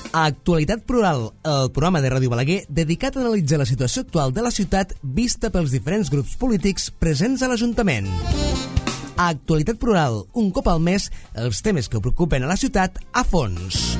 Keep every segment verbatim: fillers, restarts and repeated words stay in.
Actualitat Plural, el programa de Ràdio Balaguer dedicat a analitzar la situació actual de la ciutat vista pels diferents grups polítics presents a l'Ajuntament. Actualitat Plural, un cop al mes, els temes que preocupen a la ciutat a fons.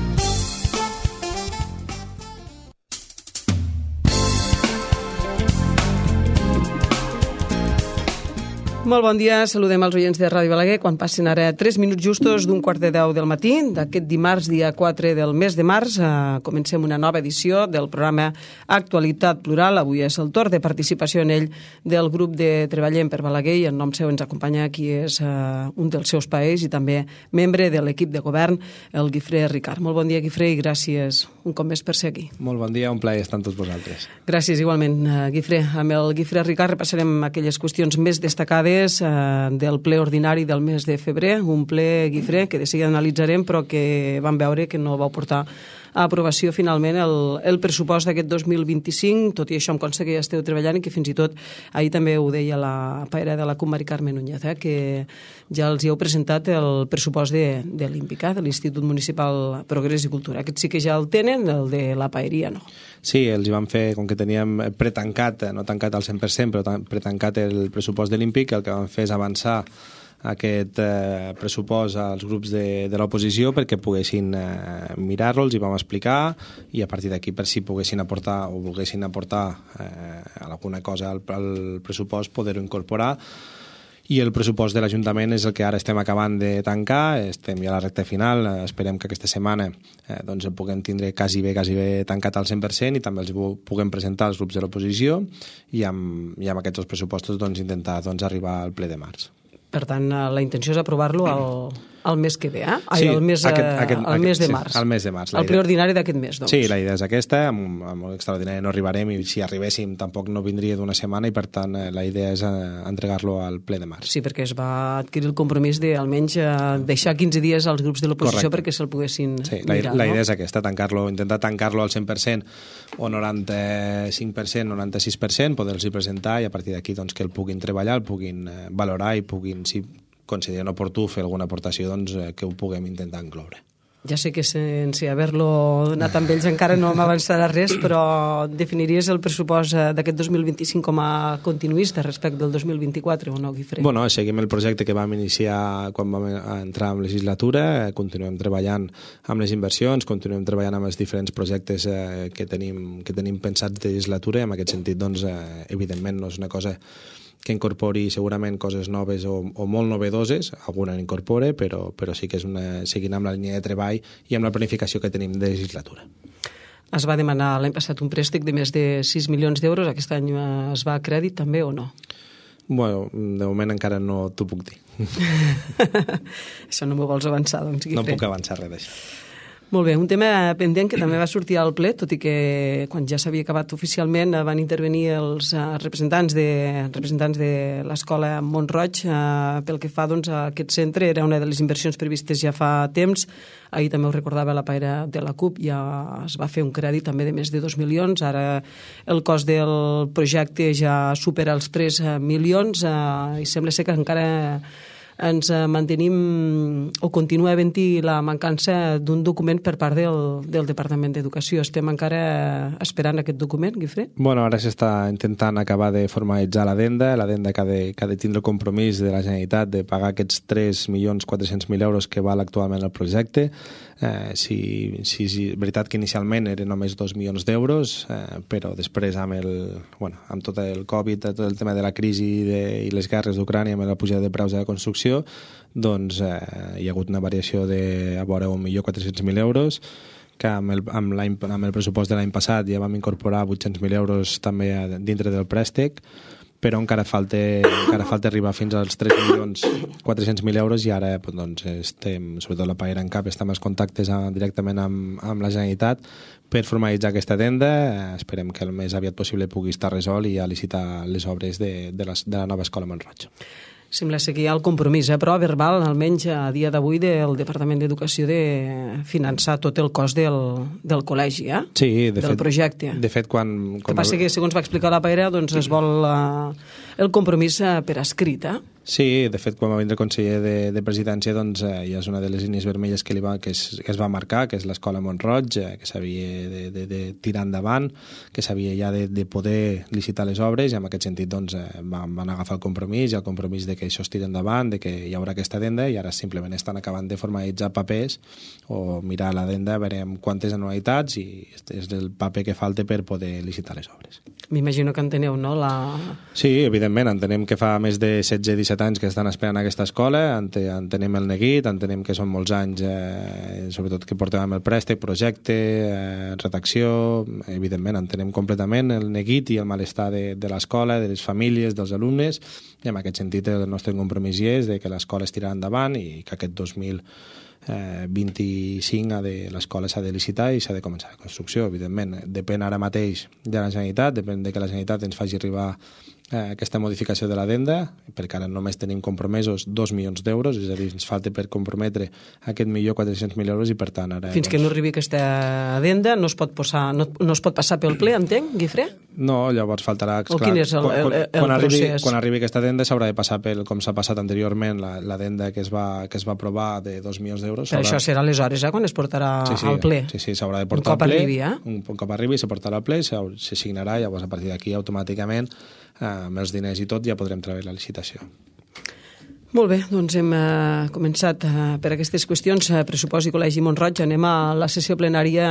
Molt bon dia, saludem els oients de Ràdio Balaguer quan passin ara tres minuts justos d'un quart de deu del matí d'aquest dimarts, dia quatre del mes de març. Eh, comencem una nova edició del programa Actualitat Plural. Avui és el torn de participació en ell del grup de Treballem per Balaguer i en nom seu ens acompanya qui és eh, un dels seus paers i també membre de l'equip de govern, el Guifré Ricard. Molt bon dia, Guifré, i gràcies un cop més per ser aquí. Molt bon dia, un plaer estar amb tots vosaltres. Gràcies, igualment, eh, Guifré. Amb el Guifré Ricard repassarem aquelles qüestions més destacades del ple ordinari del mes de febrer, un ple, Guifré, que de seguida analitzarem, però que vam veure que no va portar a aprovació finalment el, el pressupost d'aquest dos mil vint-i-cinc, tot i això em consta que ja esteu treballant i que fins i tot ahir també ho deia la paera de la C U M, Mari Carme Núñez, eh, que ja els hi heu presentat el pressupost de, de l'IMPICA, de l'Institut Municipal Progrés i Cultura. Aquest sí que ja el tenen, el de la paeria, no? Sí, els hi vam fer, com que teníem pretancat, no tancat al cent per cent, però pretancat el pressupost de l'IMPIC, el que vam fer és avançar aquest eh, pressupost als grups de, de l'oposició perquè poguessin eh, mirar-lo, els hi vam explicar i a partir d'aquí per si poguessin aportar o volguessin aportar eh, alguna cosa al, al pressupost, poder-ho incorporar. I el pressupost de l'Ajuntament és el que ara estem acabant de tancar, estem ja a la recta final, esperem que aquesta setmana eh, doncs el puguem tindre quasi bé, quasi bé tancat al cent per cent i també els puguem presentar als grups de l'oposició i amb, i amb aquests pressupostos doncs, intentar doncs, arribar al ple de març. Per tant, la intenció és aprovar-lo al, al mes que ve, eh? Sí, Ai, el mes, aquest, aquest, el mes de març. Sí, el mes de març. El ple ordinari d'aquest mes, doncs. Sí, la idea és aquesta, amb, amb l'extraordinari no arribarem i si arribéssim tampoc no vindria d'una setmana i per tant la idea és entregar-lo al ple de març. Sí, perquè es va adquirir el compromís de almenys deixar quinze dies als grups de l'oposició perquè se'l poguessin sí, la, mirar. La no? idea és aquesta, tancar-lo, intentar tancar-lo al cent per cent o noranta-cinc per cent, noranta-sis per cent, poder-los presentar i a partir d'aquí doncs, que el puguin treballar, el puguin valorar i puguin, si consideren oportú fer alguna aportació, doncs que ho puguem intentar incloure. Ja sé que sense haver-lo anat amb ells encara no m'avançarà res, però definiries el pressupost d'aquest dos mil vint-i-cinc com a continuista respecte del dos mil vint-i-quatre o no, Guifré? Bueno, seguim el projecte que vam iniciar quan vam entrar en legislatura, continuem treballant amb les inversions, continuem treballant amb els diferents projectes que tenim, que tenim pensats de legislatura i en aquest sentit, doncs, evidentment, no és una cosa que incorpori segurament coses noves o, o molt novedoses, alguna n'incorpore, però, però sí que és una, seguint amb la línia de treball i amb la planificació que tenim de legislatura. Es va demanar l'any passat un préstec de més de sis milions d'euros, aquest any es va a crèdit també o no? Bueno, de moment encara no t'ho puc dir. Això no m'ho vols avançar, doncs, Guifré? No puc avançar res d'això. Molt bé, un tema pendent que també va sortir al ple, tot i que quan ja s'havia acabat oficialment van intervenir els representants de, representants de l'escola Mont-roig eh, pel que fa doncs, a aquest centre. Era una de les inversions previstes ja fa temps. Ahir també ho recordava la paera de la C U P, ja es va fer un crèdit també de més de dos milions. Ara el cost del projecte ja supera els tres milions eh, i sembla ser que encara ens mantenim o continua havent-hi la mancança d'un document per part del, del Departament d'Educació. Estem encara esperant aquest document, Guifré? Bueno, ara s'està intentant acabar de formalitzar l'adenda, l'adenda que ha de, que ha de tindre el compromís de la Generalitat de pagar aquests tres milions quatre-cents mil euros que val actualment el projecte. Eh, si, si, si és veritat que inicialment eren només dos milions d'euros, eh, però després amb, el, bueno, amb tot el Covid, tot el tema de la crisi de, i les guerres d'Ucrània, amb la pujada de preus de la construcció, doncs eh, hi ha hagut una variació de a vora un milió quatre-cents mil euros, que amb el, amb, amb el pressupost de l'any passat ja vam incorporar vuit-cents mil euros també dintre del préstec, però encara falta, encara falta arribar fins als tres milions quatre-cents mil euros i ara doncs, estem, sobretot la paera en cap, estem als contactes a, directament amb, amb la Generalitat per formalitzar aquesta tenda. Esperem que el més aviat possible pugui estar resolt i ja licitar les obres de, de, la, de la nova escola Mont-roig. Sembla ser que hi ha el compromís, eh? Però verbal, almenys a dia d'avui, del Departament d'Educació de finançar tot el cost del, del col·legi, eh? Sí, de del fet, projecte. De fet, quan... El que passa que, segons va explicar la paera, doncs es vol uh, el compromís uh, per escrit, eh? Sí, de fet, quan va vindre el conseller de, de presidència, doncs, eh, ja és una de les línies vermelles que, li va, que, es, que es va marcar, que és l'escola Mont-roig, eh, que s'havia de, de, de tirar endavant, que s'havia ja de, de poder licitar les obres, i en aquest sentit doncs, eh, van, van agafar el compromís, i el compromís de que això es tiri endavant, de que hi haurà aquesta adenda, i ara simplement estan acabant de formalitzar papers o mirar l'adenda, veurem quantes anualitats, i és el paper que falta per poder licitar les obres. M'imagino que enteneu, no? La... Sí, evidentment, entenem que fa més de setze disset anys que estan esperant aquesta escola, entenem el neguit, entenem que són molts anys, eh, sobretot que portem amb el préstec, projecte, eh, redacció, evidentment, entenem completament el neguit i el malestar de, de l'escola, de les famílies, dels alumnes, i en aquest sentit el nostre compromís és de que l'escola es tirarà endavant i que aquest dos mil vint-i-cinc l'escola s'ha de licitar i s'ha de començar la construcció. Evidentment, depèn ara mateix de la Generalitat, depèn de que la Generalitat ens faci arribar eh, aquesta modificació de l'adenda, perquè ara només tenim compromesos dos milions d'euros, és a dir, ens falta per comprometre aquest milió quatre-cents mil euros i per tant ara... Fins doncs... que no arribi aquesta adenda no es pot, posar, no, no es pot passar pel ple, entenc, Guifré? No, llavors faltarà... O quin és el, el, el, el quan, arribi, procés? Quan arribi aquesta adenda s'haurà de passar pel, com s'ha passat anteriorment, l'adenda que, es va, que es va aprovar de dos milions d'euros. Per això serà aleshores, eh, quan es portarà sí, sí, al ple. Sí, sí, s'haurà de portar al ple. Arribi, eh? Un, un cop arribi, se portarà al ple, se, se signarà, llavors a partir d'aquí automàticament eh, amb els diners i tot ja podrem treure la licitació. Molt bé, doncs hem eh, començat eh, per aquestes qüestions, eh, pressupost i Col·legi Mont-roig. Anem a la sessió plenària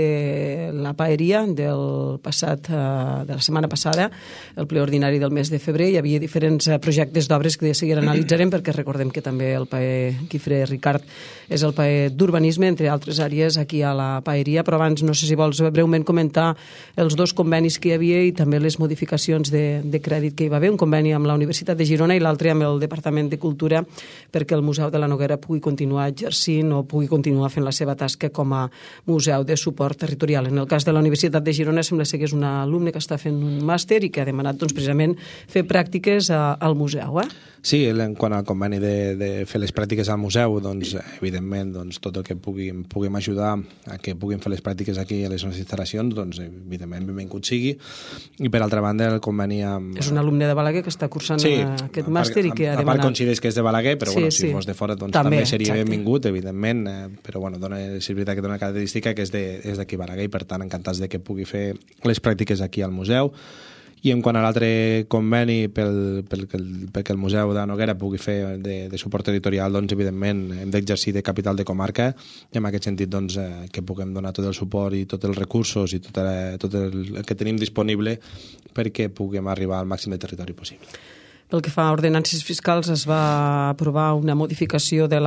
de la paeria del passat, eh, de la setmana passada, el ple ordinari del mes de febrer. Hi havia diferents eh, projectes d'obres que de seguida analitzarem, perquè recordem que també el paer Guifré Ricard és el paer d'urbanisme, entre altres àrees, aquí a la paeria. Però abans, no sé si vols breument comentar els dos convenis que hi havia i també les modificacions de, de crèdit que hi va haver, un conveni amb la Universitat de Girona i l'altre amb el Departament de Cultura, perquè el Museu de la Noguera pugui continuar exercint o pugui continuar fent la seva tasca com a museu de suport territorial. En el cas de la Universitat de Girona sembla ser que és un alumne que està fent un màster i que ha demanat doncs, precisament fer pràctiques a, al museu. Eh? Sí, en quant al conveni de, de fer les pràctiques al museu, doncs, evidentment, doncs, tot el que puguem, puguem ajudar a que puguin fer les pràctiques aquí a les nostres instal·lacions, doncs, evidentment, benvingut sigui. I, per altra banda, el conveni amb... És un alumne de Balaguer que està cursant sí, aquest màster i que ha demanat... A part coincideix que és de Balaguer, però sí, bueno, si sí. fos de fora doncs, també, també seria exacte. benvingut, evidentment, eh, però bueno, dona, és veritat que dona una característica que és d'aquí Balaguer i per tant encantats de que pugui fer les pràctiques aquí al museu. I en quant a l'altre conveni pel, pel, pel, perquè el Museu de Noguera pugui fer de, de suport territorial, doncs evidentment hem d'exercir de capital de comarca i en aquest sentit doncs, eh, que puguem donar tot el suport i tots els recursos i tot, eh, tot el, el que tenim disponible perquè puguem arribar al màxim de territori possible. Pel que fa a ordenances fiscals, es va aprovar una modificació de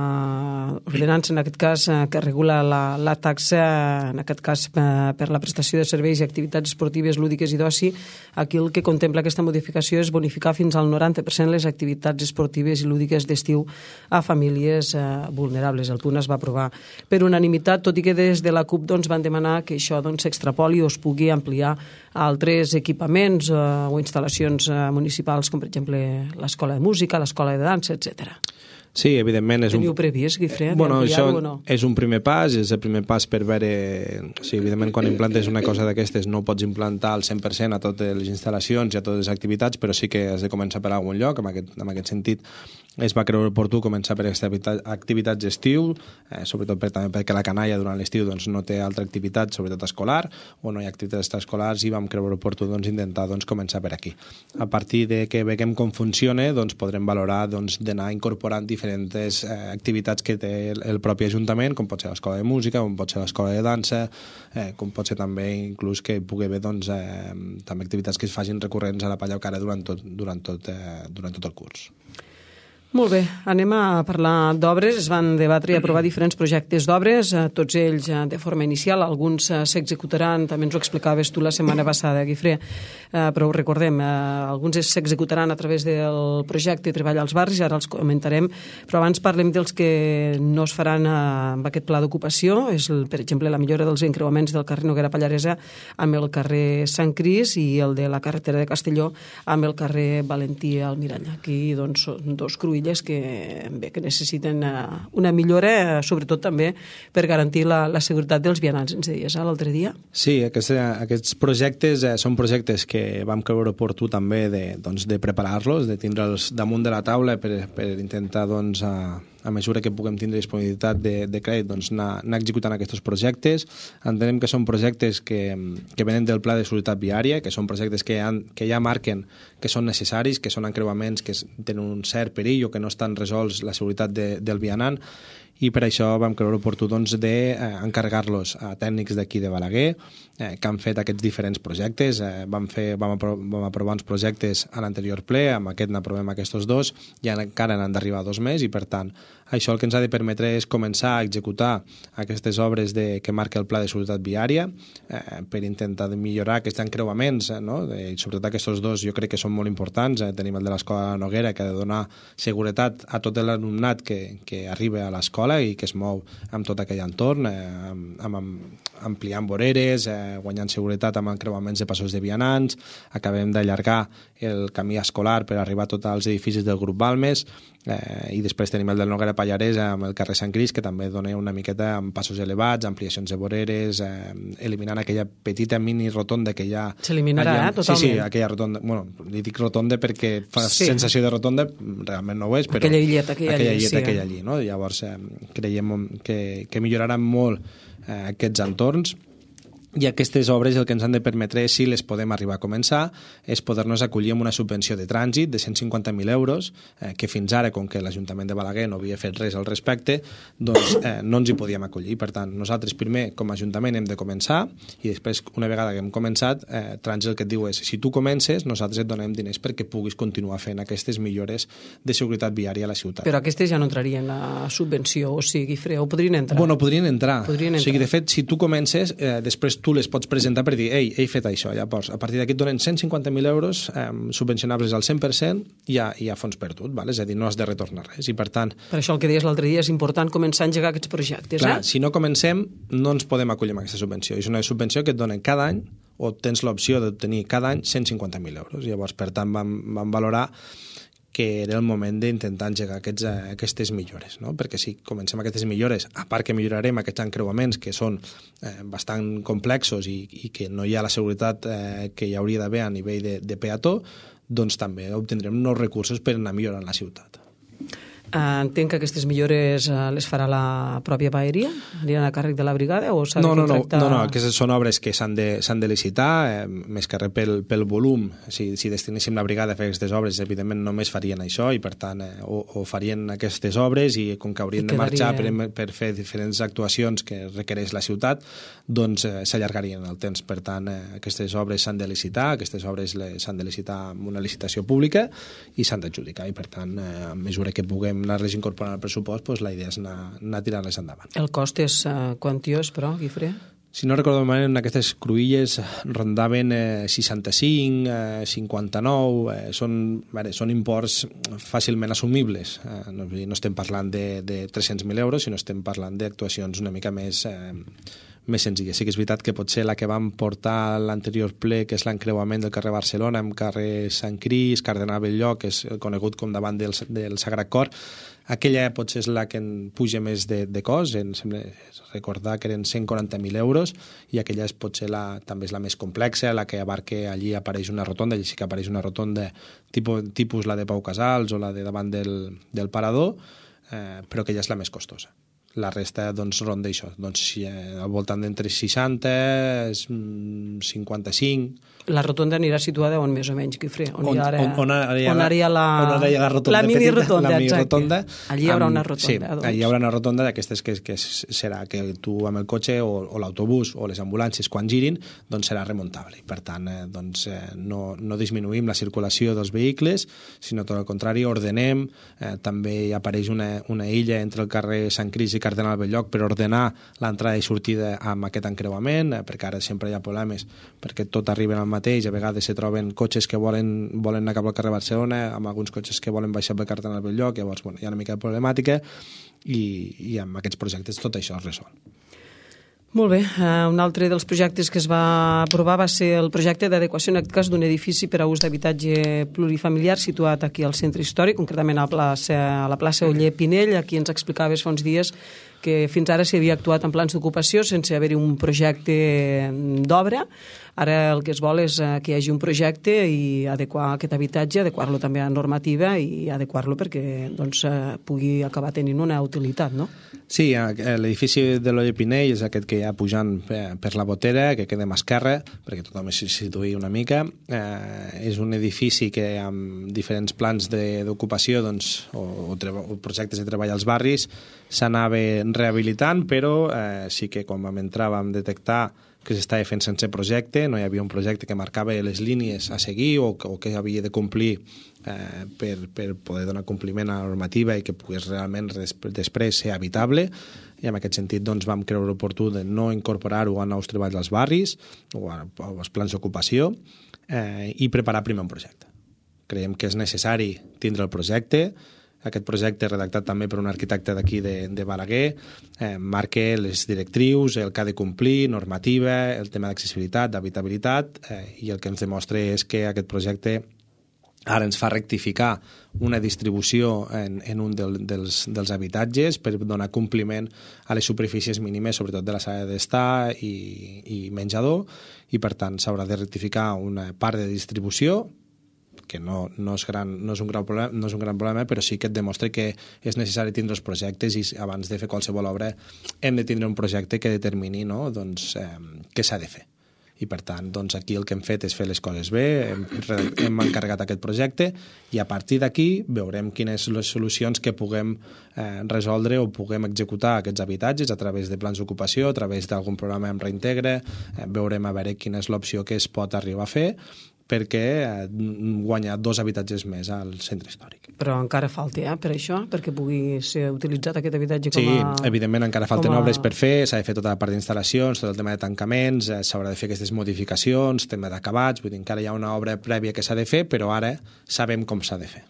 la ordenança, en aquest cas, que regula la, la taxa, en aquest cas, per la prestació de serveis i activitats esportives, lúdiques i d'oci. Aquí el que contempla aquesta modificació és bonificar fins al noranta per cent les activitats esportives i lúdiques d'estiu a famílies eh, vulnerables. El punt es va aprovar per unanimitat, tot i que des de la CUP doncs, van demanar que això s'extrapoli doncs, o es pugui ampliar a altres equipaments eh, o instal·lacions eh, municipals, com per exemple l'escola de música, l'escola de dansa, etcètera. Sí, evidentment... És Teniu un... previst, Guifré, bueno, això o no? És un primer pas, és el primer pas per veure... Sí, evidentment, quan implantes una cosa d'aquestes no pots implantar al cent per cent a totes les instal·lacions i a totes les activitats, però sí que has de començar per algun lloc. En aquest, en aquest sentit, es va creure oportú començar per aquestes activitats d'estiu, eh, sobretot per, també perquè la canalla durant l'estiu doncs, no té altra activitat, sobretot escolar, o no hi ha activitats extraescolars, i vam creure oportú doncs, intentar doncs, començar per aquí. A partir de que veiem com funciona, doncs, podrem valorar doncs, d'anar incorporant diferents eh, activitats que té el, el propi Ajuntament, com pot ser l'escola de música, com pot ser l'escola de dansa, eh, com pot ser també inclús que pugui haver doncs, eh, també activitats que es facin recurrents a la Palla Cara durant tot, durant tot, eh, durant tot el curs. Molt bé, anem a parlar d'obres. Es van debatre i aprovar diferents projectes d'obres, tots ells de forma inicial, alguns s'executaran, també ens ho explicaves tu la setmana passada, Guifré, però ho recordem, alguns s'executaran a través del projecte Treball als barris, ara els comentarem, però abans parlem dels que no es faran amb aquest pla d'ocupació, és per exemple la millora dels encreuaments del carrer Noguera Pallaresa amb el carrer Sant Cris i el de la carretera de Castelló amb el carrer Valentí Almirall. Aquí doncs, són dos cruïlles illes que, bé, que necessiten una millora, sobretot també per garantir la, la seguretat dels vianants, ens deies, eh, l'altre dia. Sí, aquests, aquests projectes eh, són projectes que vam creure oportú també de, doncs, de preparar-los, de tindre'ls damunt de la taula per, per intentar, doncs, a, a mesura que puguem tindre disponibilitat de, de crèdit, doncs, anar, anar executant aquests projectes. Entenem que són projectes que, que venen del Pla de Seguretat Viària, que són projectes que, han, que ja marquen que són necessaris, que són encreuaments que tenen un cert perill o que no estan resolts la seguretat de, del vianant, i per això vam creure oportú doncs, d'encarregar-los a tècnics d'aquí de Balaguer, eh, que han fet aquests diferents projectes. Eh, vam, fer, vam, apro vam aprovar uns projectes a l'anterior ple, amb aquest n'aprovem aquests dos, i encara n'han d'arribar dos més, i per tant això el que ens ha de permetre és començar a executar aquestes obres de, que marca el Pla de Seguretat Viària, eh, per intentar millorar aquests encreuaments, eh, no? De, i sobretot aquests dos jo crec que són molt importants. Eh, tenim el de l'Escola Noguera, que ha de donar seguretat a tot l'alumnat que, que arriba a l'escola i que es mou amb tot aquell entorn, eh, amb, amb, ampliant voreres, eh, guanyant seguretat amb encreuaments de passos de vianants. Acabem d'allargar el camí escolar per arribar a tots els edificis del grup Balmes, eh, i després tenim el del Noguera Pallarès amb el carrer Sant Cris, que també dona una miqueta amb passos elevats, ampliacions de voreres, eh, eliminant aquella petita mini rotonda que hi ha. S'eliminarà, eh, totalment. Sí, sí, aquella rotonda, bueno, li dic rotonda perquè fa sí. sensació de rotonda, realment no ho és, però aquella illeta que hi ha aquella allí, illeta sí, que hi ha allí, no? Llavors eh, creiem que, que milloraran molt eh, aquests entorns. I aquestes obres el que ens han de permetre, si les podem arribar a començar, és poder-nos acollir amb una subvenció de trànsit de cent cinquanta mil euros, eh, que fins ara, com que l'Ajuntament de Balaguer no havia fet res al respecte, doncs eh, no ens hi podíem acollir. Per tant, nosaltres primer, com a Ajuntament, hem de començar, i després, una vegada que hem començat, eh, trànsit el que et diu és, si tu comences, nosaltres et donem diners perquè puguis continuar fent aquestes millores de seguretat viària a la ciutat. Però aquestes ja no entrarien a subvenció, o sigui, Guifré, o podrien entrar? Bueno, podrien entrar. Podrien entrar. O sigui, de fet, si tu comences, eh, després tu les pots presentar per dir, ei, he fet això, llavors a partir d'aquí et donen cent cinquanta mil euros eh, subvencionables al cent per cent i a, i a fons perdut, val? És a dir, no has de retornar res, i per tant... Per això el que deies l'altre dia és important començar a engegar aquests projectes, clar, eh? Si no comencem, no ens podem acollir amb aquesta subvenció. És una subvenció que et donen cada any, o tens l'opció d'obtenir cada any cent cinquanta mil euros. Llavors, per tant, vam, vam valorar que era el moment d'intentar engegar aquests, aquestes millores, no? Perquè si comencem aquestes millores, a part que millorarem aquests encreuaments que són eh, bastant complexos i, i que no hi ha la seguretat eh, que hi hauria d'haver a nivell de, de peató, doncs també obtindrem nous recursos per anar millorant la ciutat. Entenc que aquestes millores les farà la pròpia paeria? Aniran a càrrec de la brigada o s'ha de no, no, contractar? No, no, no, aquestes són obres que s'han de, s'han de licitar, eh, més que res pel, pel volum. Si, si destinéssim la brigada a fer aquestes obres, evidentment només farien això, i per tant, eh, o, o farien aquestes obres, i com que haurien de marxar per, per fer diferents actuacions que requereix la ciutat, doncs eh, s'allargarien el temps. Per tant, eh, aquestes obres s'han de licitar, aquestes obres s'han de licitar amb una licitació pública i s'han d'adjudicar, i per tant, eh, a mesura que puguem anar-les incorporant al pressupost, doncs la idea és anar, anar tirant-les endavant. El cost és uh, quantiós, però, Guifré? Si no recordo malament, aquestes cruïlles rondaven eh, seixanta-cinc, eh, cinquanta-nou, eh, són, veure, són imports fàcilment assumibles. Eh, no, no estem parlant de, de tres-cents mil euros, sinó estem parlant d'actuacions una mica més... Eh, més senzilla. Sí que és veritat que potser la que vam portar a l'anterior ple, que és l'encreuament del carrer Barcelona amb carrer Sant Cris, Cardenal Belllloc, que és conegut com davant del, del Sagrat Cor, aquella potser és la que en puja més de, de cost, em sembla recordar que eren cent quaranta mil euros, i aquella és potser la, també és la més complexa, la que abarca, allí apareix una rotonda, allí sí que apareix una rotonda tipus, tipus la de Pau Casals o la de davant del, del Parador, eh, però aquella és la més costosa. La resta, doncs, ronda això. Doncs, si, eh, al voltant d'entre seixanta, cinquanta-cinc... La rotonda anirà situada on més o menys, Guifré? On, on, hi ara, on, on, hi ha, on hi ha la, on hi ha la, rotonda la mini petita, rotonda, la mini exacte. rotonda. Allí hi haurà amb, una rotonda. Sí, doncs. allí hi haurà una rotonda d'aquestes que, que serà que tu amb el cotxe o, o l'autobús o les ambulàncies quan girin, doncs serà remuntable. I per tant, eh, doncs, eh, no, no disminuïm la circulació dels vehicles, sinó tot el contrari, ordenem. Eh, també hi apareix una, una illa entre el carrer Sant Cris i Cardenal Belllloc per ordenar l'entrada i sortida amb aquest encreuament, eh, perquè ara sempre hi ha problemes, perquè tot arriba al mateix, a vegades se troben cotxes que volen, volen anar cap al carrer Barcelona, amb alguns cotxes que volen baixar pel Cardenal Belllloc, llavors bueno, hi ha una mica de problemàtica, i, i amb aquests projectes tot això es resol. Molt bé. Uh, un altre dels projectes que es va aprovar va ser el projecte d'adequació, en aquest cas, d'un edifici per a ús d'habitatge plurifamiliar situat aquí al centre històric, concretament a la plaça, a la plaça Oller Pinell. Aquí ens explicaves fa uns dies que fins ara s'hi havia actuat en plans d'ocupació sense haver-hi un projecte d'obra. Ara el que es vol és que hi hagi un projecte i adequar aquest habitatge, adequar-lo també a normativa i adequar-lo perquè doncs, pugui acabar tenint una utilitat, no? Sí, l'edifici de l'Oller Pinell és aquest que hi ha pujant per la Botera, que queda a esquerra, perquè tothom es situï una mica. Eh, és un edifici que amb diferents plans d'ocupació doncs, o, o, o projectes de treball als barris s'anava rehabilitant, però eh, sí que quan vam entrar vam detectar que s'estava fent sense projecte, no hi havia un projecte que marcava les línies a seguir o, o que havia de complir eh, per, per poder donar compliment a la normativa i que pogués realment després ser habitable. I en aquest sentit doncs, vam creure oportú de no incorporar-ho a nous treballs als barris o, a, o als plans d'ocupació eh, i preparar primer un projecte. Creiem que és necessari tindre el projecte. Aquest projecte, redactat també per un arquitecte d'aquí de, de Balaguer, eh, marca les directrius, el que ha de complir, normativa, el tema d'accessibilitat, d'habitabilitat, eh, i el que ens demostra és que aquest projecte ara ens fa rectificar una distribució en, en un del, dels, dels habitatges per donar compliment a les superfícies mínimes, sobretot de la sala d'estar i, i menjador, i per tant s'haurà de rectificar una part de distribució que no, no, és gran, no, és un gran problema, no és un gran problema, però sí que et demostra que és necessari tindre els projectes i abans de fer qualsevol obra hem de tindre un projecte que determini no, doncs, eh, què s'ha de fer. I per tant, doncs, aquí el que hem fet és fer les coses bé, hem, hem encarregat aquest projecte i a partir d'aquí veurem quines són les solucions que puguem eh, resoldre o puguem executar aquests habitatges a través de plans d'ocupació, a través d'algun programa amb reintegre, eh, veurem a veure quina és l'opció que es pot arribar a fer perquè guanya dos habitatges més al centre històric. Però encara falta, eh, per això, perquè pugui ser utilitzat aquest habitatge com a... Sí, evidentment encara falten a... obres per fer, s'ha de fer tota la part d'instal·lacions, tot el tema de tancaments, s'haurà de fer aquestes modificacions, tema d'acabats, vull dir, encara hi ha una obra prèvia que s'ha de fer, però ara sabem com s'ha de fer.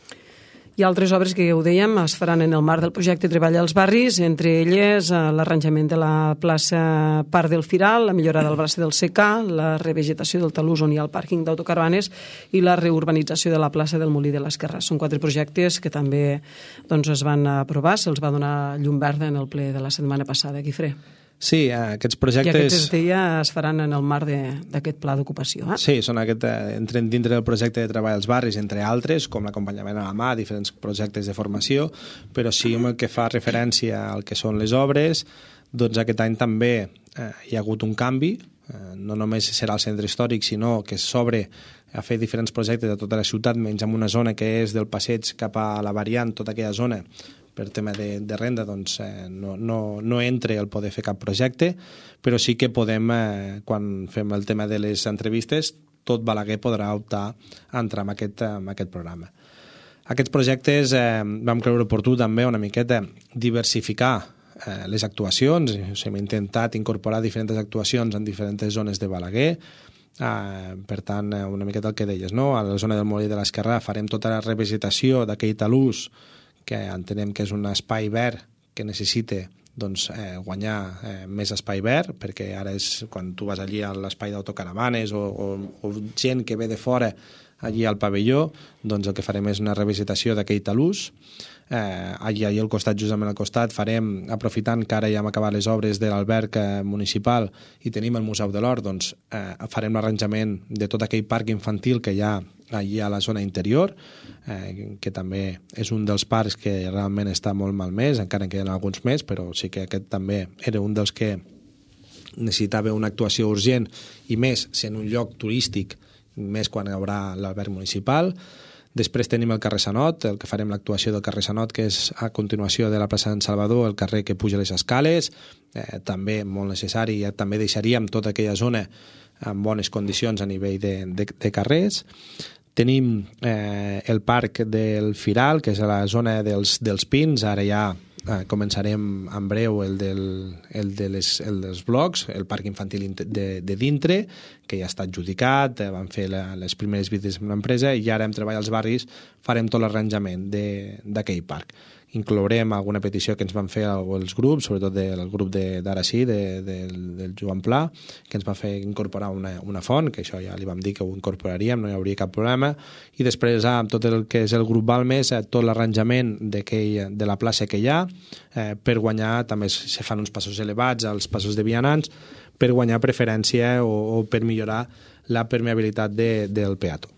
Hi ha altres obres que, ho dèiem, es faran en el marc del projecte Treball als barris, entre elles l'arranjament de la plaça Parc del Firal, la millora del braç del Secà, la revegetació del talús on hi ha el pàrquing d'autocaravanes i la reurbanització de la plaça del Molí de l'Esquerrà. Són quatre projectes que també doncs, es van aprovar, se'ls va donar llum verda en el ple de la setmana passada, Guifré. Sí, aquests projectes... I aquests, es deia, es faran en el marc d'aquest pla d'ocupació. Eh? Sí, són aquest, entren dintre del projecte de treball als barris, entre altres, com l'acompanyament a la mà, diferents projectes de formació, però sí el que fa referència al que són les obres, doncs aquest any també eh, hi ha hagut un canvi, eh, no només serà el centre històric, sinó que s'obre a fer diferents projectes de tota la ciutat, menys en una zona que és del passeig cap a la variant, tota aquella zona, per tema de, de renda, doncs eh, no, no, no entra el poder fer cap projecte, però sí que podem, eh, quan fem el tema de les entrevistes, tot Balaguer podrà optar a entrar en aquest, en aquest programa. Aquests projectes eh, vam creure oportú també una miqueta diversificar eh, les actuacions, hem intentat incorporar diferents actuacions en diferents zones de Balaguer. Uh, per tant, una miqueta el que deies, no? A la zona del Molí de l'Esquerrà farem tota la revegetació d'aquell talús que entenem que és un espai verd que necessita doncs, eh, guanyar eh, més espai verd, perquè ara és quan tu vas allí a l'espai d'autocaravanes o, o, o gent que ve de fora allí al pavelló, doncs el que farem és una revegetació d'aquell talús. Eh, allí, allí al costat, justament al costat, farem, aprofitant que ara ja hem acabat les obres de l'alberg eh, municipal i tenim el Museu de l'Hort, doncs eh, farem l'arranjament de tot aquell parc infantil que hi ha allí a la zona interior, eh, que també és un dels parcs que realment està molt malmès, encara en queden alguns més, però sí que aquest també era un dels que necessitava una actuació urgent i més si en un lloc turístic, més quan hi haurà l'alberg municipal. Després tenim el carrer Sanot, el que farem l'actuació del carrer Sanot, que és a continuació de la plaça d'en Salvador, el carrer que puja les escales, eh, també molt necessari, ja també deixaríem tota aquella zona en bones condicions a nivell de, de, de carrers. Tenim eh, el parc del Firal, que és a la zona dels, dels Pins, ara ja eh, començarem en breu el, del, el, de les, el dels blocs, el parc infantil de, de dintre, que ja està adjudicat, eh, van fer la, les primeres visites amb l'empresa i ara hem treballat als barris, farem tot l'arranjament d'aquell parc. inclourem alguna petició que ens van fer els grups, sobretot del grup d'ara sí, de, de, del Joan Pla, que ens va fer incorporar una, una font, que això ja li vam dir que ho incorporaríem, no hi hauria cap problema, i després amb tot el que és el grup Balmes, tot l'arranjament de la plaça que hi ha, eh, per guanyar, també se fan uns passos elevats als passos de vianants, per guanyar preferència o, o per millorar la permeabilitat de, del peató.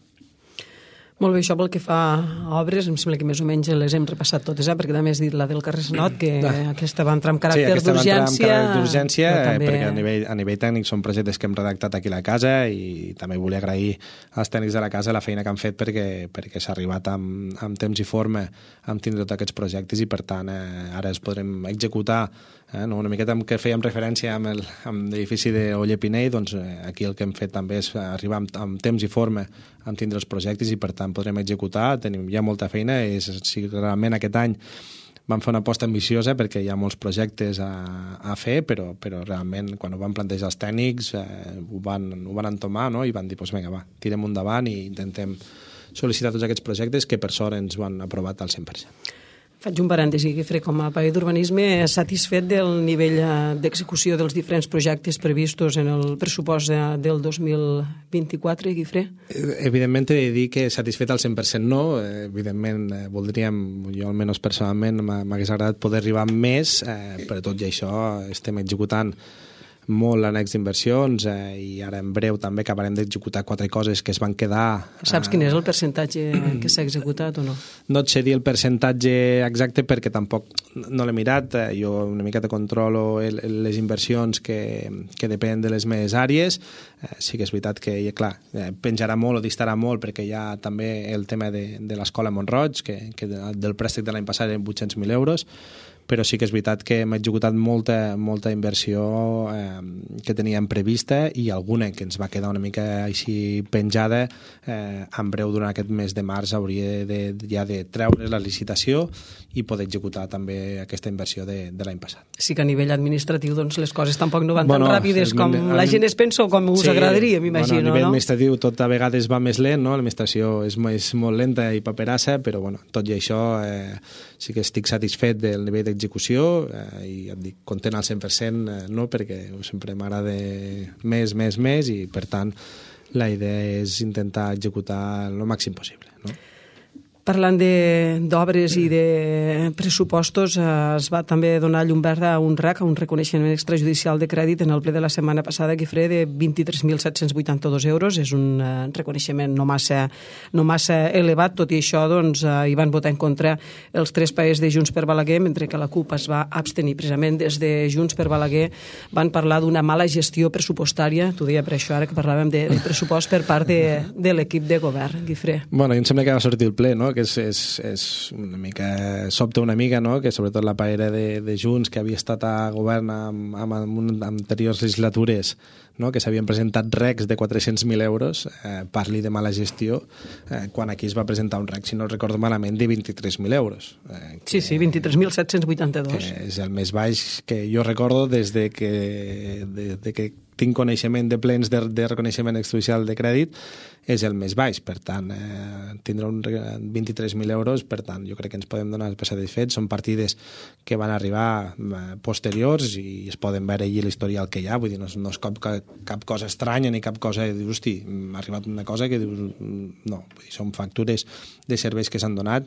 Molt bé, això pel que fa a obres, em sembla que més o menys les hem repassat totes, eh? Perquè també has dit la del carrer Sanot, que ah. aquesta va entrar amb caràcter sí, d'urgència. Sí, caràcter d'urgència, també... perquè a nivell, a nivell tècnic són projectes que hem redactat aquí a la casa i també volia agrair als tècnics de la casa la feina que han fet perquè, perquè s'ha arribat amb, amb temps i forma amb tindre tots aquests projectes i per tant eh, ara els podrem executar. Eh, no? Una miqueta que fèiem referència amb el, amb l'edifici d'Oller Pinell, doncs eh, aquí el que hem fet també és arribar amb, amb temps i forma amb tindre els projectes i per tant podrem executar, tenim ja molta feina i si realment aquest any vam fer una aposta ambiciosa perquè hi ha molts projectes a, a fer, però, però realment quan ho van plantejar els tècnics eh, ho, van, ho van entomar, no? I van dir, doncs vinga, va, tirem endavant i intentem sol·licitar tots aquests projectes que per sort ens ho han aprovat al cent per cent. Faig un parèntesi, Guifré, com a parer d'urbanisme, satisfet del nivell d'execució dels diferents projectes previstos en el pressupost de, del dos mil vint-i-quatre, Guifré? Evidentment he de dir que satisfet al cent per cent no, evidentment voldríem, jo almenys personalment m'hagués agradat poder arribar més, eh, però tot i això estem executant molt l'annex d'inversions eh, i ara en breu també acabarem d'executar quatre coses que es van quedar... Saps quin és el percentatge que s'ha executat o no? No et sé dir el percentatge exacte perquè tampoc no l'he mirat. Eh, jo una mica de controlo el, les inversions que, que depenen de les meves àrees. Eh, sí que és veritat que, clar, eh, penjarà molt o distarà molt perquè hi ha també el tema de, de l'escola Montroig, que, que del préstec de l'any passat eren vuit-cents mil euros, però sí que és veritat que hem executat molta, molta inversió eh, que teníem prevista i alguna que ens va quedar una mica així penjada. Eh, en breu, durant aquest mes de març, hauria de, ja de treure la licitació i poder executar també aquesta inversió de, de l'any passat. Sí que a nivell administratiu doncs, les coses tampoc no van bueno, tan ràpides com el, la gent es pensa o com us sí, agradaria, m'imagino. Bueno, a nivell no? administratiu tot a vegades va més lent, no? L'administració és, és molt lenta i paperassa, però bueno, tot i això eh, sí que estic satisfet del nivell d'execució eh, i et dic, content al cent per cent eh, no, perquè sempre m'agrada més, més, més i per tant la idea és intentar executar el màxim possible, no? Parlant d'obres i de pressupostos, eh, es va també donar llum verda a un R A C, a un reconeixement extrajudicial de crèdit en el ple de la setmana passada, Guifré, de vint-i-tres mil set-cents vuitanta-dos euros. És un eh, reconeixement no massa, no massa elevat, tot i això doncs, eh, hi van votar en contra els tres paers de Junts per Balaguer, mentre que la CUP es va abstenir. Precisament des de Junts per Balaguer van parlar d'una mala gestió pressupostària, t'ho deia per això ara que parlàvem de, de pressupost per part de, de l'equip de govern, Guifré. Bueno, em sembla que va sortir el ple, no?, que és, és, és una mica, sobta una mica, no?, que sobretot la paera de, de Junts, que havia estat a govern amb, amb, amb anteriors legislatures, no?, que s'havien presentat recs de quatre-cents mil euros, eh, parli de mala gestió, eh, quan aquí es va presentar un rec, si no recordo malament, de vint-i-tres mil euros. Eh, que, sí, sí, vint-i-tres mil set-cents vuitanta-dos. Que és el més baix que jo recordo des de que, de, de que tinc coneixement de plens de, de reconeixement extrajudicial de crèdit, és el més baix. Per tant, eh, tindrà un vint-i-tres mil euros, per tant, jo crec que ens podem donar per satisfets. Són partides que van arribar eh, posteriors i es poden veure allí l'historial que hi ha, vull dir, no, no és cap, cap cosa estranya ni cap cosa que dius, hosti, m'ha arribat una cosa que dius, no, vull dir, són factures de serveis que s'han donat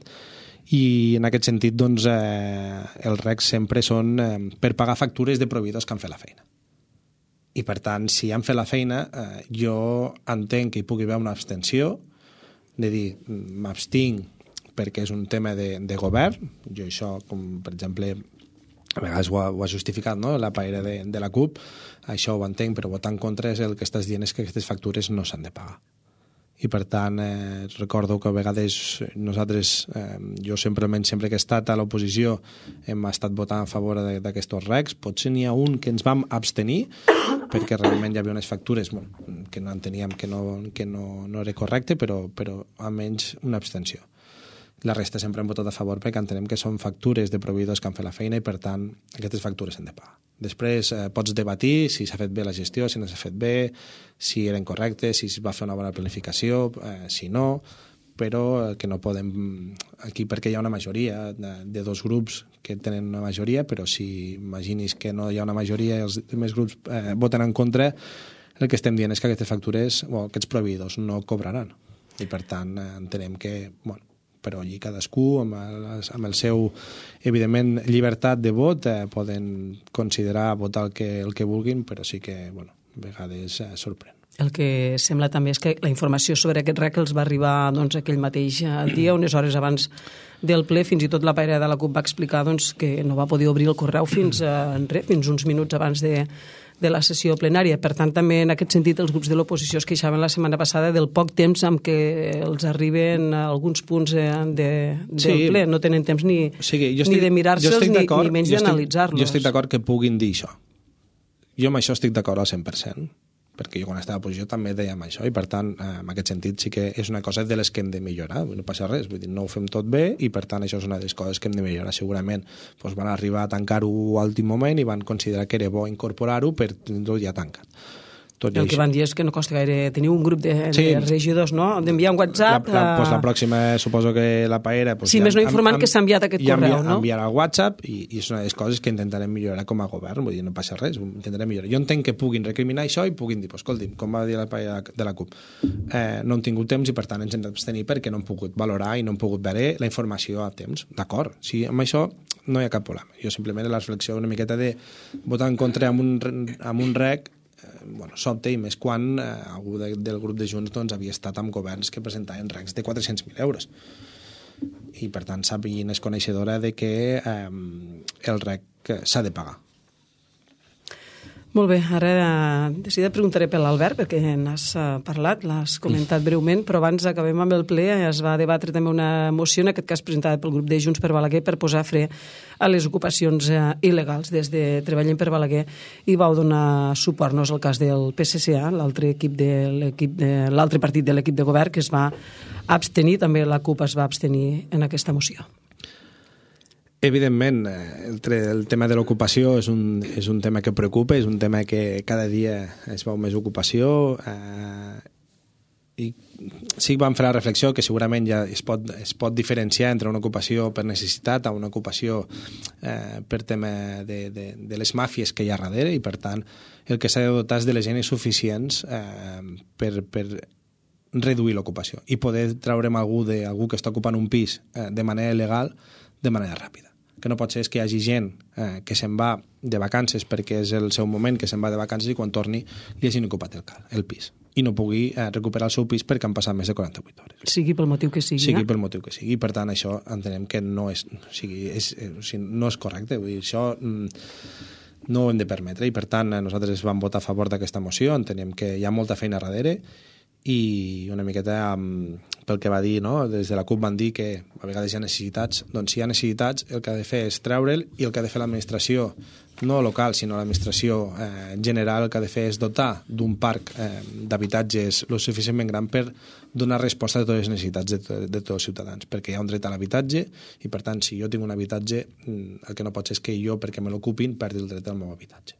i en aquest sentit, doncs, eh, els recs sempre són eh, per pagar factures de proveïdors que han fet la feina. I, per tant, si han fet la feina, eh, jo entenc que hi pugui haver una abstenció, de dir, m'abstinc perquè és un tema de, de govern. Jo això, com per exemple, a vegades ho ha, ho ha justificat, no?, la paera de, de la CUP, això ho entenc, però votar en contra és el que estàs dient és que aquestes factures no s'han de pagar. I, per tant, eh, recordo que a vegades nosaltres, eh, jo sempre, almenys sempre que he estat a l'oposició, hem estat votant a favor d'aquests recs. Potser n'hi ha un que ens vam abstenir, perquè realment hi havia unes factures bueno, que no enteníem que, no, que no, no era correcte, però, però almenys una abstenció. La resta sempre hem votat a favor perquè entenem que són factures de proveïdors que han fet la feina i, per tant, aquestes factures s'han de pagar. Després eh, pots debatir si s'ha fet bé la gestió, si no s'ha fet bé, si eren correctes, si es va fer una bona planificació, eh, si no, però que no podem... Aquí perquè hi ha una majoria de, de dos grups que tenen una majoria, però si imaginis que no hi ha una majoria i els més grups eh, voten en contra, el que estem dient és que aquestes factures, o aquests proveïdors, no cobraran. I per tant, eh, entenem que, bueno, però allí cadascú, amb el, amb el seu, evidentment, llibertat de vot, eh, poden considerar votar el que, el que vulguin, però sí que, bueno, a vegades eh, sorprèn. El que sembla també és que la informació sobre aquest rec els va arribar doncs, aquell mateix dia, unes hores abans del ple. Fins i tot la paira de la CUP va explicar doncs, que no va poder obrir el correu fins, a, res, fins uns minuts abans de, de la sessió plenària. Per tant, també en aquest sentit els grups de l'oposició es queixaven la setmana passada del poc temps amb què els arriben alguns punts de, del sí. ple. No tenen temps ni, o sigui, estic, ni de mirar-se'ls ni, ni menys d'analitzar-los. Jo estic d'acord que puguin dir això. Jo amb això estic d'acord al cent per cent, perquè jo quan estava a l'oposició també dèiem això, i per tant, en aquest sentit sí que és una cosa de les que hem de millorar, no passa res, vull dir, no ho fem tot bé, i per tant això és una de les coses que hem de millorar. Segurament doncs van arribar a tancar-ho a l'últim moment i van considerar que era bo incorporar-ho per tenir-ho ja tancat. Tot el que van dir és que no costa gaire tenir un grup de, sí. de regidors, no? D'enviar un WhatsApp... La, la, a... pues la pròxima, suposo que la paera... Pues sí, ja, més no informant amb, que s'ha enviat aquest ja correu, enviar, no? Enviar al WhatsApp i, i és una de les coses que intentarem millorar com a govern, vull dir, no passa res, intentarem millorar. Jo entenc que puguin recriminar això i puguin dir, pues, escolti'm, com va dir la paella de la CUP, eh, no hem tingut temps i per tant ens hem d'abstenir perquè no hem pogut valorar i no hem pogut veure la informació a temps. D'acord, sí, amb això no hi ha cap problema. Jo simplement la reflexió una miqueta de votar en contra amb un, amb un rec bueno, sobte, i més quan eh, algú de, del grup de Junts doncs, havia estat amb governs que presentaven recs de quatre-cents mil euros. I, per tant, Sabina és coneixedora de que eh, el rec s'ha de pagar. Molt bé, ara de seguida preguntaré per l'Albert, perquè n'has parlat, l'has comentat breument, però abans acabem amb el ple. Es va debatre també una moció, en aquest cas presentada pel grup de Junts per Balaguer, per posar fre a les ocupacions eh, il·legals. Des de Treballem per Balaguer i vau donar suport, no és el cas del P S C A, l'altre equip de l'equip de l'altre partit de l'equip de govern, que es va abstenir, també la CUP es va abstenir en aquesta moció. Evidentment, el, el tema de l'ocupació és un, és un tema que preocupa, és un tema que cada dia es veu més ocupació, eh, i sí que vam fer la reflexió que segurament ja es pot, es pot diferenciar entre una ocupació per necessitat a una ocupació eh, per tema de, de, de les màfies que hi ha darrere, i per tant el que s'ha de dotar és de les eines suficients eh, per, per reduir l'ocupació i poder traure'm algú, de, algú que està ocupant un pis eh, de manera il·legal de manera ràpida. Que no pot ser és que hi hagi gent eh, que se'n va de vacances perquè és el seu moment, que se'n va de vacances i quan torni li hagin ocupat el, cal, el pis i no pugui eh, recuperar el seu pis perquè han passat més de quaranta-vuit hores. Sigui pel motiu que sigui. Sigui eh? pel motiu que sigui. Per tant, això entenem que no és, o sigui, és, o sigui, no és correcte. Vull dir, això mm, no ho hem de permetre i per tant nosaltres vam votar a favor d'aquesta moció. Entenem que hi ha molta feina darrere i una miqueta um, pel que va dir, no? Des de la CUP van dir que a vegades hi ha necessitats, doncs si hi ha necessitats el que ha de fer és treure'l i el que ha de fer l'administració, no local sinó l'administració eh, general, el que ha de fer és dotar d'un parc eh, d'habitatges lo suficientment gran per donar resposta a totes les necessitats de, to de tots els ciutadans, perquè hi ha un dret a l'habitatge i per tant si jo tinc un habitatge el que no pot ser és que jo perquè me l'ocupin perdi el dret al meu habitatge.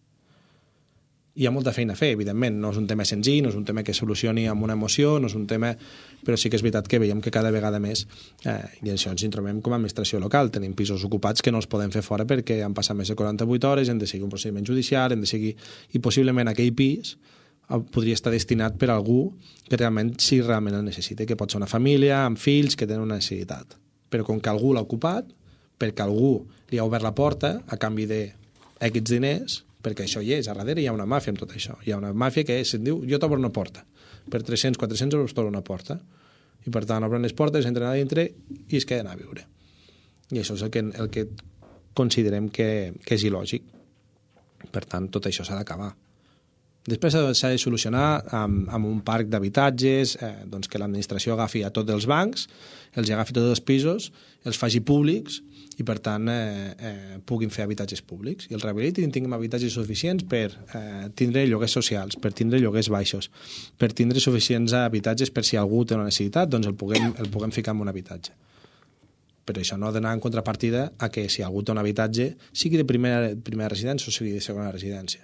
Hi ha molta feina a fer, evidentment, no és un tema senzill, no és un tema que solucioni amb una emoció, no és un tema... però sí que és veritat que veiem que cada vegada més, eh, i això ens hi trobem com a administració local, tenim pisos ocupats que no els podem fer fora perquè han passat més de quaranta-vuit hores, hem de seguir un procediment judicial, hem de seguir... i possiblement aquell pis podria estar destinat per a algú que realment, si realment el necessita, que pot ser una família, amb fills, que tenen una necessitat. Però com que algú l'ha ocupat, perquè algú li ha obert la porta a canvi de aquests diners, perquè això hi és, a darrere hi ha una màfia amb tot això. Hi ha una màfia que se'n diu, jo t'obro una porta. Per tres-cents, quatre-cents euros t'obro una porta. I per tant, obren les portes, entren a dintre i es queden a viure. I això és el que, el que considerem que, que és il·lògic. Per tant, tot això s'ha d'acabar. Després s'ha de solucionar amb, amb un parc d'habitatges, eh, doncs que l'administració agafi a tots els bancs, els agafi tots els pisos, els faci públics i per tant eh, eh, puguin fer habitatges públics i el rehabilitin i tinguem habitatges suficients per eh, tindre lloguers socials, per tindre lloguers baixos, per tindre suficients habitatges per si algú té una necessitat, doncs el puguem, el puguem ficar en un habitatge. Però això no ha d'anar en contrapartida a que si algú té un habitatge sigui de primera, primera residència o sigui de segona residència,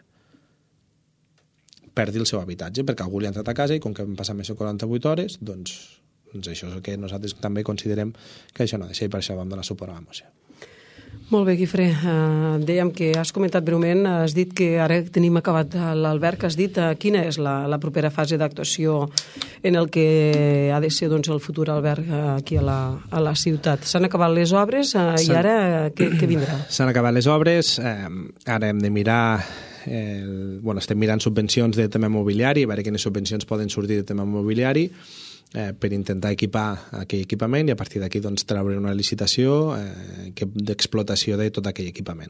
perdi el seu habitatge perquè algú li ha entrat a casa i com que han passat més de quaranta-vuit hores doncs Doncs això és el que nosaltres també considerem que això no ha de ser, i per això vam donar suport a la moció. Molt bé, Guifré. Uh, dèiem que has comentat breument, has dit que ara tenim acabat l'Alberg, has dit uh, quina és la, la propera fase d'actuació en el que ha de ser doncs, el futur alberg uh, aquí a la, a la ciutat. S'han acabat les obres uh, i ara uh, què, què vindrà? S'han acabat les obres, eh, ara hem de mirar, eh, bueno, estem mirant subvencions de tema mobiliari, a veure quines subvencions poden sortir de tema mobiliari, Eh, per intentar equipar aquell equipament i a partir d'aquí doncs, treure una licitació eh, d'explotació de tot aquell equipament.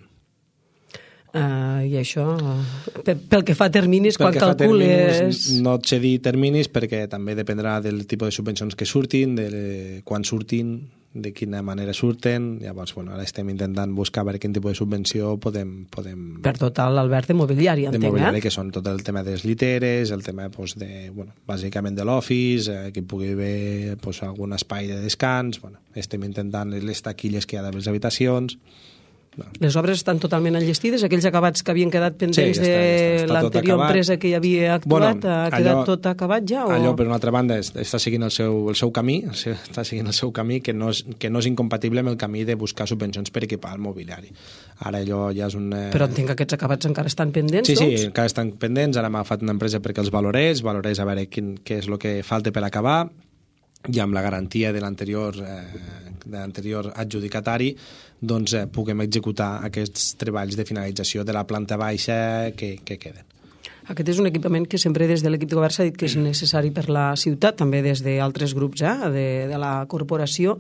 Uh, I això, uh, pel que fa a terminis, pel quan calcules... Terminis, no et sé dir terminis perquè també dependrà del tipus de subvencions que surtin, de quan surtin, de quina manera surten. Llavors, bueno, ara estem intentant buscar a veure quin tipus de subvenció podem... podem... Per tot l'Albert de mobiliari, entenc, de mobiliari, eh? que són tot el tema de les literes, el tema, pues, de, bueno, bàsicament de l'office, eh, que hi pugui haver pues, algun espai de descans. Bueno, estem intentant les taquilles que hi ha de les habitacions. No. Les obres estan totalment enllestides, aquells acabats que havien quedat pendents sí, ja està, ja està, està de l'anterior empresa que hi havia actuat, bueno, ha quedat allò, tot acabat ja? O... Allò, per una altra banda, està seguint el seu, el seu camí, està seguint el seu camí que no, és, que no és incompatible amb el camí de buscar subvencions per equipar el mobiliari. Ara allò ja és un... Eh... Però entenc que aquests acabats encara estan pendents, sí, doncs? Sí, encara estan pendents, ara m'ha agafat una empresa perquè els valorés, valorés a veure quin, què és el que falta per acabar, i amb la garantia de l'anterior eh, de l'anterior adjudicatari doncs eh, puguem executar aquests treballs de finalització de la planta baixa que, que queden. Aquest és un equipament que sempre des de l'equip de govern s'ha dit que és necessari per la ciutat, també des d'altres grups eh, de, de la corporació.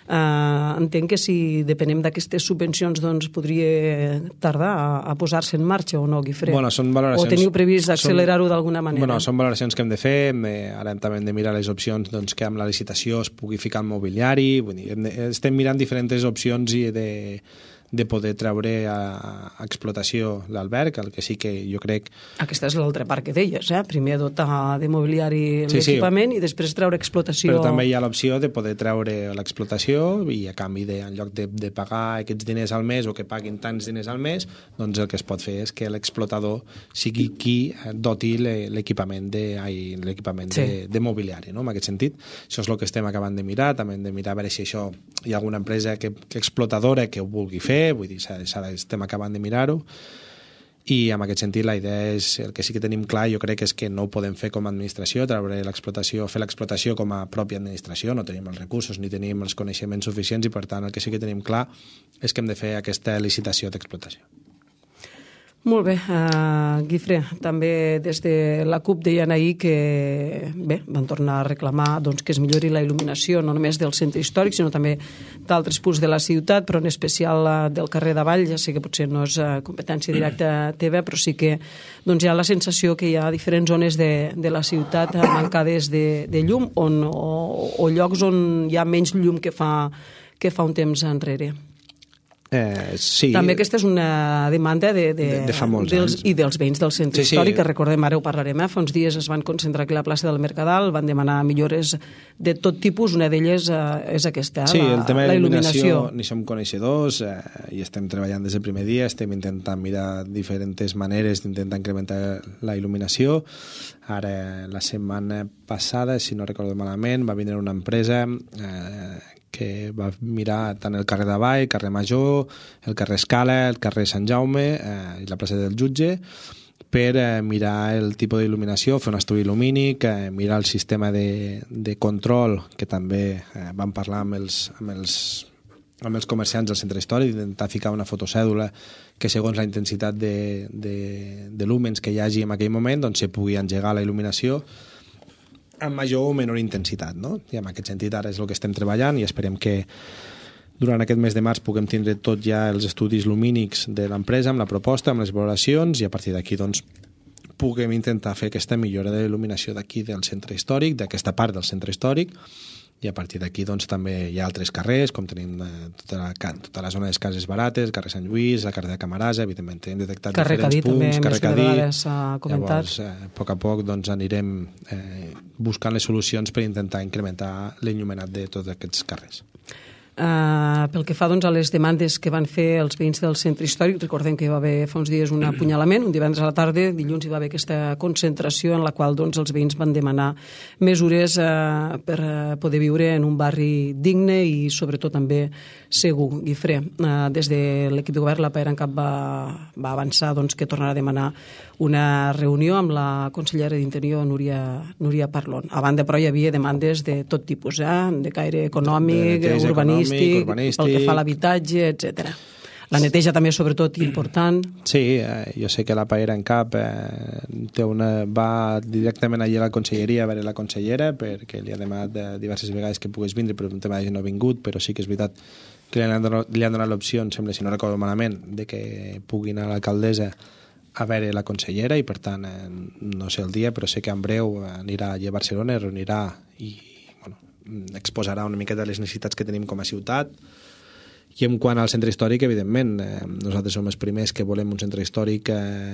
Uh, entenc que si depenem d'aquestes subvencions doncs podria tardar a, a posar-se en marxa o no, Guifré? Bueno, són valoracions... O teniu previst accelerar-ho d'alguna manera? Bueno, són valoracions que hem de fer, hem de, ara també hem de mirar les opcions doncs, que amb la licitació es pugui ficar el mobiliari, vull dir, hem de, estem mirant diferents opcions i de... de poder treure a, a explotació l'alberg, el que sí que jo crec... Aquesta és l'altra part que deies, eh? Primer dotar de mobiliari sí, l'equipament sí. i després treure explotació... Però també hi ha l'opció de poder treure l'explotació i a canvi, de, en lloc de, de pagar aquests diners al mes o que paguin tants diners al mes, doncs el que es pot fer és que l'explotador sigui qui doti l'equipament de, ai, l'equipament sí. de, de mobiliari, no? En aquest sentit. Això és el que estem acabant de mirar, també hem de mirar a veure si això hi ha alguna empresa que, que explotadora que ho vulgui fer, vull dir, estem acabant de mirar-ho i en aquest sentit la idea és, el que sí que tenim clar jo crec és que no ho podem fer com a administració, treure l'explotació, fer l'explotació com a pròpia administració, no tenim els recursos ni tenim els coneixements suficients i per tant el que sí que tenim clar és que hem de fer aquesta licitació d'explotació. Molt bé, uh, Guifré, també des de la CUP deien ahir que bé, van tornar a reclamar doncs, que es millori la il·luminació no només del centre històric sinó també d'altres punts de la ciutat, però en especial uh, del carrer d'Avall. Ja sé que potser no és uh, competència directa teva, però sí que doncs, hi ha la sensació que hi ha diferents zones de, de la ciutat uh, mancades de, de llum on, o, o llocs on hi ha menys llum que fa, que fa un temps enrere. Eh, sí. També aquesta és una demanda de, de, de, de fa molts dels, anys. I dels veïns del centre sí, històric, sí. que recordem, ara ho parlarem, eh? Fa uns dies es van concentrar aquí a la plaça del Mercadal, van demanar millores de tot tipus, una d'elles eh, és aquesta, sí, la, el tema la de il·luminació. Ni som coneixedors eh, i estem treballant des del primer dia, estem intentant mirar diferents maneres d'intentar incrementar la il·luminació. Ara, la setmana passada, si no recordo malament, va vindre una empresa eh, que va mirar tant el carrer d'Avall, el carrer Major, el carrer Escala, el carrer Sant Jaume eh, i la plaça del Jutge per eh, mirar el tipus d'il·luminació, fer un estudi lumínic, eh, mirar el sistema de, de control, que també eh, vam parlar amb els, amb els amb els comerciants del centre històric, intentar ficar una fotocèdula que segons la intensitat de, de, de lúmens que hi hagi en aquell moment doncs se pugui engegar la il·luminació amb major o menor intensitat, no? I en aquest sentit ara és el que estem treballant i esperem que durant aquest mes de març puguem tindre tot ja els estudis lumínics de l'empresa amb la proposta, amb les valoracions i a partir d'aquí doncs puguem intentar fer aquesta millora de il·luminació d'aquí del centre històric, d'aquesta part del centre històric i a partir d'aquí doncs, també hi ha altres carrers, com tenim eh, tota, la, tota la zona de les cases barates, carrer Sant Lluís, la carrer de Camarasa, evidentment hem detectat carrer diferents Cadí, punts, també, carrer Cadí, s'ha comentat. Llavors, eh, a poc a poc doncs, anirem eh, buscant les solucions per intentar incrementar l'enllumenat de tots aquests carrers. Uh, pel que fa doncs, a les demandes que van fer els veïns del centre històric, recordem que hi va haver fa uns dies un apunyalament, un divendres a la tarda, dilluns hi va haver aquesta concentració en la qual doncs, els veïns van demanar mesures uh, per uh, poder viure en un barri digne i sobretot també segur. Guifré, uh, des de l'equip de govern la PaERANCAP va, va avançar doncs, que tornarà a demanar una reunió amb la consellera d'Interior, Núria, Núria Parlon. A banda, però, hi havia demandes de tot tipus, eh? De caire econòmic, de urbanístic, urbanístic, pel que fa a l'habitatge, etcètera. La neteja també, sobretot, important. Sí, eh, jo sé que la PaERANCAP eh, té una, va directament allà a la conselleria a veure la consellera perquè li ha demanat eh, diverses vegades que pogués vindre, però un tema no ha vingut, però sí que és veritat que li han donat, li han donat l'opció, em sembla, si no recordo malament, de que pugui anar a l'alcaldessa a veure la consellera i, per tant, eh, no sé el dia, però sé que en breu anirà allà a Barcelona, reunirà i bueno, exposarà una miqueta les necessitats que tenim com a ciutat. I en quant al centre històric, evidentment, eh, nosaltres som els primers que volem un centre històric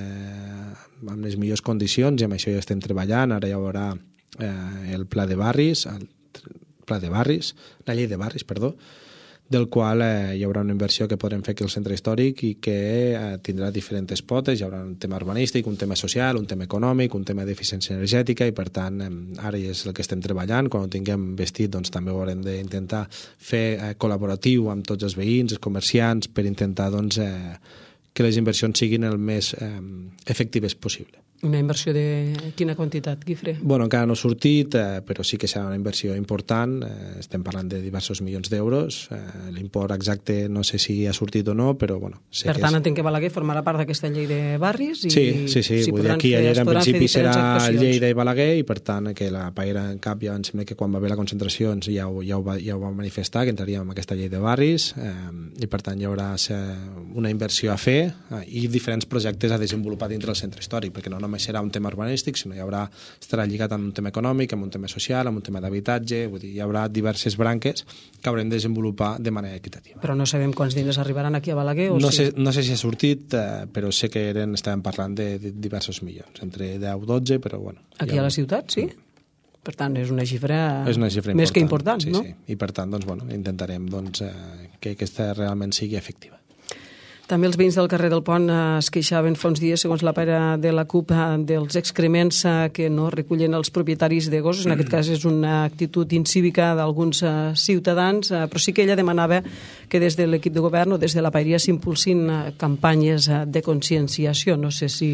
eh, amb les millors condicions i amb això ja estem treballant. Ara hi haurà eh, el pla de barris, el pla de barris, la llei de barris, perdó, del qual eh, hi haurà una inversió que podrem fer aquí al centre històric i que eh, tindrà diferents potes. Hi haurà un tema urbanístic, un tema social, un tema econòmic, un tema d'eficiència energètica i, per tant, eh, ara és el que estem treballant. Quan ho tinguem vestit, doncs, també ho haurem d'intentar fer eh, col·laboratiu amb tots els veïns, els comerciants, per intentar doncs, eh, que les inversions siguin el més eh, efectives possible. Una inversió de quina quantitat, Guifré? Bueno, encara no ha sortit, eh, però sí que serà una inversió important. Eh, estem parlant de diversos milions d'euros. Eh, L'import exacte no sé si ha sortit o no, però bueno... Sé per que tant, és... entenc que Balaguer formarà part d'aquesta llei de barris i sí, sí, sí. si Vull dir, aquí fer, allà en principi serà actuacions. llei de Balaguer i, per tant, que la PaERANCAP ja em sembla que quan va haver la concentració doncs, ja, ho, ja, ho va, ja ho va manifestar, que entraríem en aquesta llei de barris eh, i, per tant, hi haurà una inversió a fer eh, i diferents projectes a desenvolupar dintre del centre històric, perquè no només serà un tema urbanístic, sinó hi haurà, estarà lligat amb un tema econòmic, amb un tema social, amb un tema d'habitatge, vull dir, hi haurà diverses branques que haurem de desenvolupar de manera equitativa. Però no sabem quants diners arribaran aquí a Balaguer? O no, sí? sé, no sé si ha sortit, eh, però sé que eren, estàvem parlant de, de diversos milions, entre deu i dotze, però bueno. Aquí ja... a la ciutat, sí? Per tant, és una xifra, és una xifra més important, que important, sí, no? Sí. I per tant, doncs, bueno, intentarem doncs, eh, que aquesta realment sigui efectiva. També els veïns del carrer del Pont es queixaven fa uns dies, segons la pera de la CUP, dels excrements que no recullen els propietaris de gossos. En aquest cas és una actitud incívica d'alguns ciutadans, però sí que ella demanava que des de l'equip de govern o des de la paeria s'impulsin campanyes de conscienciació. No sé si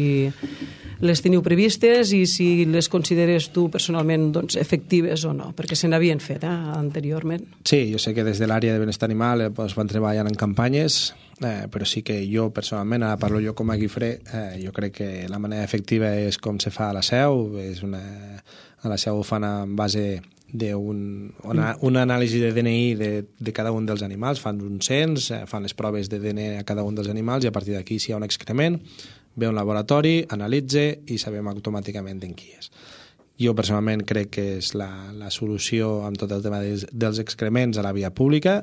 les teniu previstes i si les consideres tu personalment doncs, efectives o no, perquè se n'havien fet eh, anteriorment. Sí, jo sé que des de l'àrea de benestar animal es van treballant en campanyes, eh, però sí que jo personalment, ara parlo jo com a Guifré, eh, jo crec que la manera efectiva és com se fa a la Seu, és una, a la Seu ho fan en base d'un una, una anàlisi de D N I de, de cada un dels animals, fan un cens, eh, fan les proves de D N I a cada un dels animals i a partir d'aquí si hi ha un excrement ve un laboratori, analitza i sabem automàticament en qui és. Jo personalment crec que és la, la solució amb tot el tema dels, dels excrements a la via pública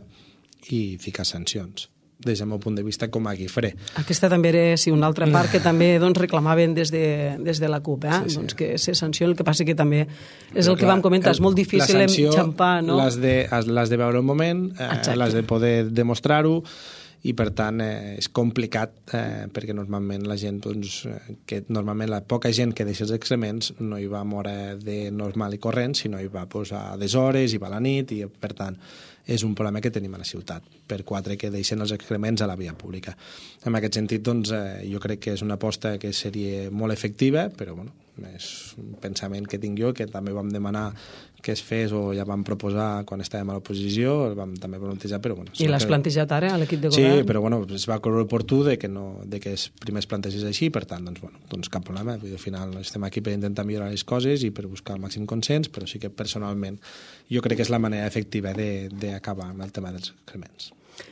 i ficar sancions des del meu punt de vista com a Guifré. Aquesta també era sí, una altra part que també doncs, reclamaven des de, des de la CUP, eh? sí, sí. Doncs que se sancioni, el que passa que també és però el que clar, vam comentar, el, és molt difícil enxampar, no? L'has de, de veure un moment, eh, l'has de poder demostrar-ho i per tant eh, és complicat eh, perquè normalment la gent doncs, que normalment la poca gent que deixa els excrements no hi va a moure de normal i corrent, sinó hi va pues, a des hores, hi va a la nit i per tant és un problema que tenim a la ciutat per quatre que deixen els excrements a la via pública. En aquest sentit doncs, eh, jo crec que és una aposta que seria molt efectiva, però bueno, és un pensament que tinc jo, que també vam demanar que es fes o ja vam proposar quan estàvem a l'oposició, el vam també plantejar, però bueno... I l'has que... plantejat ara a l'equip de govern? Sí, però bueno, es va córrer oportú de que, no, de que es, primer es plantegés així, per tant, doncs, bueno, doncs cap problema. Al final estem aquí per intentar millorar les coses i per buscar el màxim consens, però sí que personalment jo crec que és la manera efectiva d'acabar amb el tema dels excrements.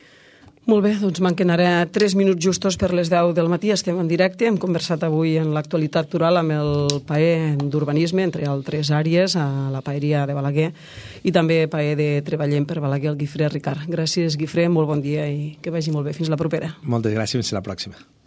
Molt bé, doncs manquen ara tres minuts justos per les deu del matí. Estem en directe, hem conversat avui en l'actualitat rural amb el PAE d'urbanisme, entre altres àrees, a la paeria de Balaguer i també PAE de Treballem per Balaguer, el Guifré Ricard. Gràcies, Guifré, molt bon dia i que vagi molt bé. Fins la propera. Moltes gràcies, fins la pròxima.